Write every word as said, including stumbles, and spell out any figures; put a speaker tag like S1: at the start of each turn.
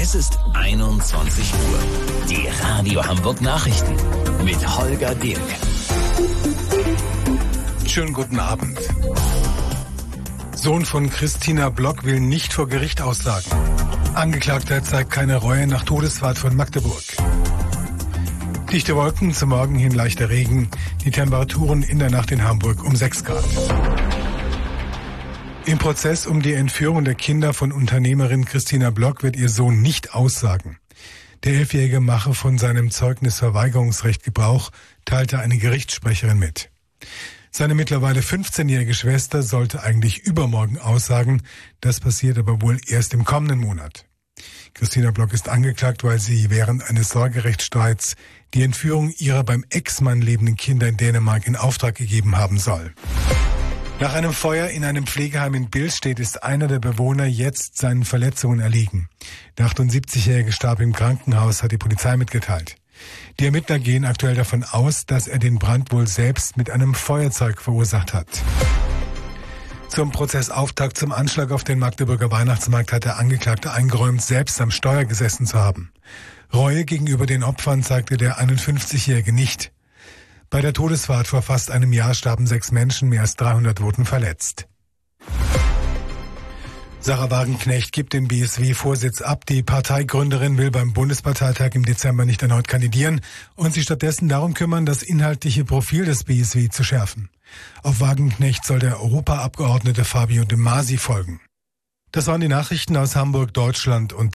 S1: Es ist einundzwanzig Uhr. Die Radio Hamburg Nachrichten mit Holger Dirk.
S2: Schönen guten Abend. Sohn von Christina Block will nicht vor Gericht aussagen. Angeklagter zeigt keine Reue nach Todesfahrt von Magdeburg. Dichte Wolken, zum Morgen hin leichter Regen. Die Temperaturen in der Nacht in Hamburg um sechs Grad. Im Prozess um die Entführung der Kinder von Unternehmerin Christina Block wird ihr Sohn nicht aussagen. Der Elfjährige mache von seinem Zeugnisverweigerungsrecht Gebrauch, teilte eine Gerichtssprecherin mit. Seine mittlerweile fünfzehnjährige Schwester sollte eigentlich übermorgen aussagen. Das passiert aber wohl erst im kommenden Monat. Christina Block ist angeklagt, weil sie während eines Sorgerechtsstreits die Entführung ihrer beim Ex-Mann lebenden Kinder in Dänemark in Auftrag gegeben haben soll. Nach einem Feuer in einem Pflegeheim in Billstedt ist einer der Bewohner jetzt seinen Verletzungen erliegen. Der achtundsiebzigjährige starb im Krankenhaus, hat die Polizei mitgeteilt. Die Ermittler gehen aktuell davon aus, dass er den Brand wohl selbst mit einem Feuerzeug verursacht hat. Zum Prozessauftakt zum Anschlag auf den Magdeburger Weihnachtsmarkt hat der Angeklagte eingeräumt, selbst am Steuer gesessen zu haben. Reue gegenüber den Opfern zeigte der einundfünfzigjährige nicht. Bei der Todesfahrt vor fast einem Jahr starben sechs Menschen, mehr als dreihundert wurden verletzt. Sarah Wagenknecht gibt den B S W-Vorsitz ab. Die Parteigründerin will beim Bundesparteitag im Dezember nicht erneut kandidieren und sich stattdessen darum kümmern, das inhaltliche Profil des B S W zu schärfen. Auf Wagenknecht soll der Europaabgeordnete Fabio De Masi folgen. Das waren die Nachrichten aus Hamburg, Deutschland und